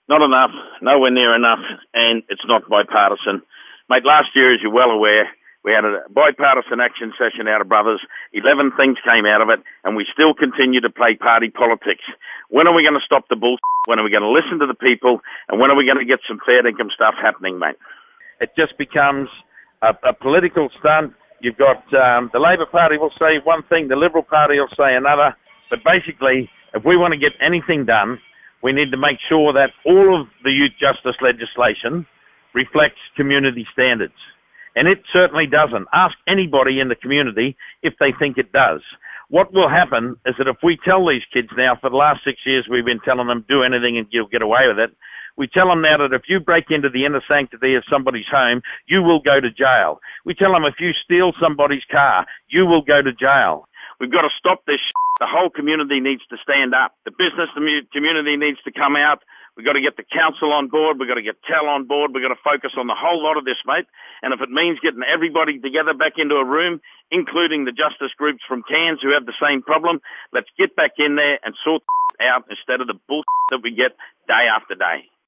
Not enough, nowhere near enough, and it's not bipartisan. Mate, last year, as you're well aware, we had a bipartisan action session out of Brothers. 11 things came out of it, and we still continue to play party politics. When are we going to stop the bullshit? When are we going to listen to the people? And when are we going to get some fair income stuff happening, mate? It just becomes a political stunt. You've got the Labor Party will say one thing, the Liberal Party will say another. But basically, if we want to get anything done, we need to make sure that all of the youth justice legislation reflects community standards. And it certainly doesn't. Ask anybody in the community if they think it does. What will happen is that if we tell these kids now, for the last 6 years we've been telling them do anything and you'll get away with it, we tell them now that if you break into the inner sanctity of somebody's home, you will go to jail. We tell them if you steal somebody's car, you will go to jail. We've got to stop this shit. The whole community needs to stand up. The business community needs to come out. We've got to get the council on board. We've got to get TAL on board. We've got to focus on the whole lot of this, mate. And if it means getting everybody together back into a room, including the justice groups from Cairns who have the same problem, let's get back in there and sort out instead of the bullshit that we get day after day.